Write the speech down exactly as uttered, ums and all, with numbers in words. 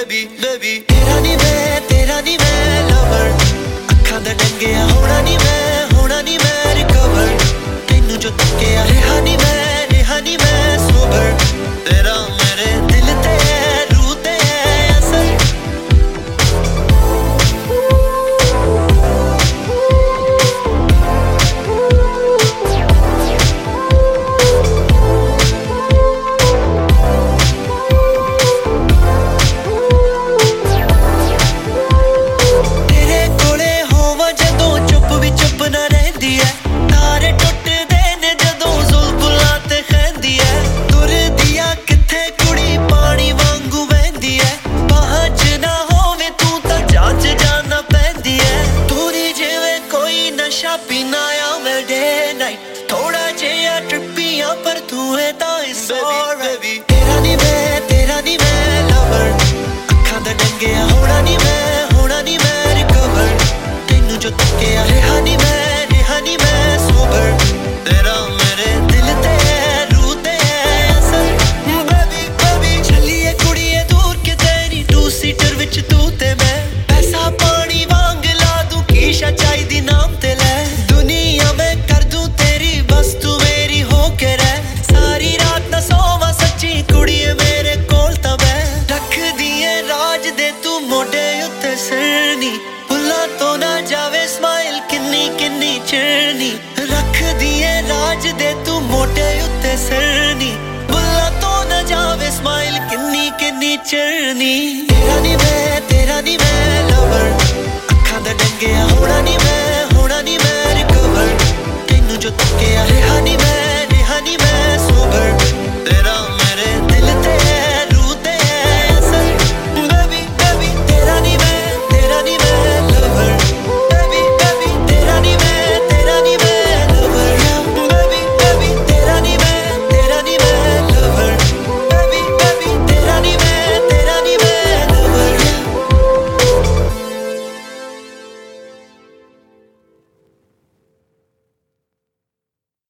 baby baby तेरा नी मैं तेरा नी मैं लवर अखां दा डंगिया होना नी मैं होना नी मैं रिकवर तैनू जो तकिया रेहा नी मैं रेहा नी मैं सोबर तेरा मेरे दिल ते रूह ते असर पीना या मैं डे नाइट थोड़ा जिहा ट्रिपियां पर तू है तां इट्स ऑलराइट तेरा नी मैं तेरा नी मैं लवर अखां दा डंगिया होना नी मैं होना नी मैं रिकवर तैनू जो तकिया रेहा नी मैं रेहा नी मैं सोबर तेरा मेरे दिल ते रूह ते असर बेबी बेबी चलिए कुड़िए दूर किते नी टू सीटर विच तू ते मैं पैसा पानी वांग ला दूं कीशा चाहिदी नाम ते ले रख दिए राज दे तू मोटे उत्ते सरनी बुला तो न जावे स्माइल किन्नी किन्नी चरनी तेरा नी मैं तेरा नी मैं लवर अखां दा डंगिया होना नी मैं होना नी मैं रिकवर तैनू जो तकिया रेहा नी मैं